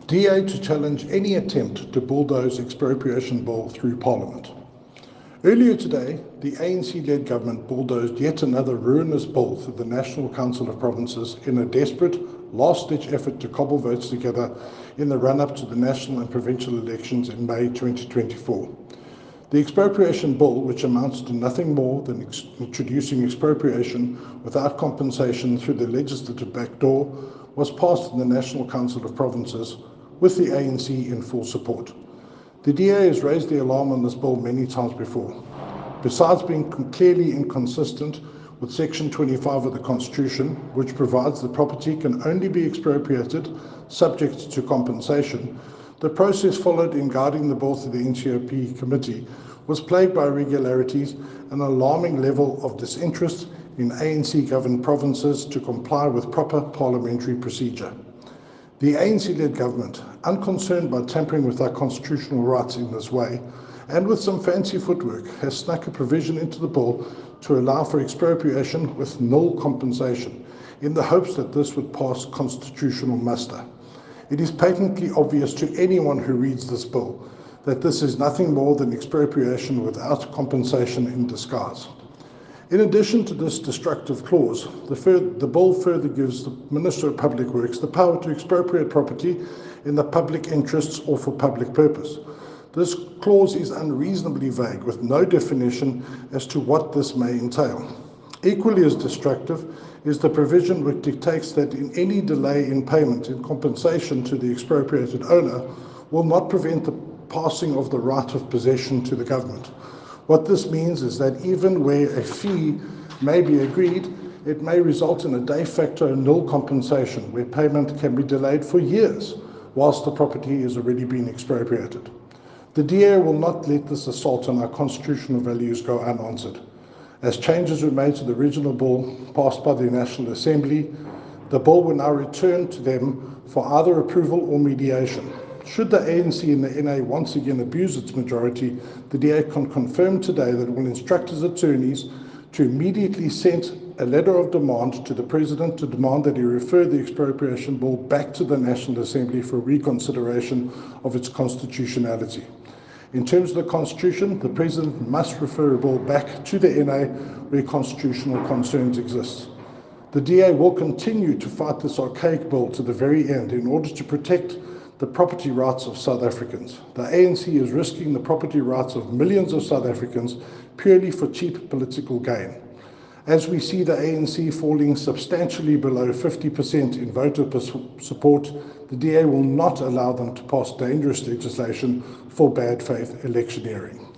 DA to challenge any attempt to bulldoze expropriation bill through Parliament. Earlier today, the ANC-led government bulldozed yet another ruinous bill through the National Council of Provinces in a desperate, last-ditch effort to cobble votes together in the run-up to the national and provincial elections in May 2024. The expropriation bill, which amounts to nothing more than introducing expropriation without compensation through the legislative backdoor, was passed in the National Council of Provinces with the ANC in full support. The DA has raised the alarm on this bill many times before. Besides being clearly inconsistent with Section 25 of the Constitution, which provides that property can only be expropriated subject to compensation, the process followed in guiding the bill to the NCOP committee was plagued by irregularities and an alarming level of disinterest in ANC-governed provinces to comply with proper parliamentary procedure. The ANC-led government, unconcerned by tampering with our constitutional rights in this way, and with some fancy footwork, has snuck a provision into the bill to allow for expropriation with nil compensation, in the hopes that this would pass constitutional muster. It is patently obvious to anyone who reads this bill that this is nothing more than expropriation without compensation in disguise. In addition to this destructive clause, the bill further gives the Minister of Public Works the power to expropriate property in the public interests or for public purpose. This clause is unreasonably vague, with no definition as to what this may entail. Equally as destructive is the provision which dictates that in any delay in payment in compensation to the expropriated owner will not prevent the passing of the right of possession to the government. What this means is that even where a fee may be agreed, it may result in a de facto nil compensation, where payment can be delayed for years whilst the property has already been expropriated. The DA will not let this assault on our constitutional values go unanswered. As changes were made to the original bill passed by the National Assembly, the bill will now return to them for either approval or mediation. Should the ANC and the NA once again abuse its majority, the DA can confirm today that it will instruct its attorneys to immediately send a letter of demand to the President to demand that he refer the expropriation bill back to the National Assembly for reconsideration of its constitutionality. In terms of the Constitution, the President must refer a bill back to the NA where constitutional concerns exist. The DA will continue to fight this archaic bill to the very end in order to protect the property rights of South Africans. The ANC is risking the property rights of millions of South Africans purely for cheap political gain. As we see the ANC falling substantially below 50% in voter support, the DA will not allow them to pass dangerous legislation for bad faith electioneering.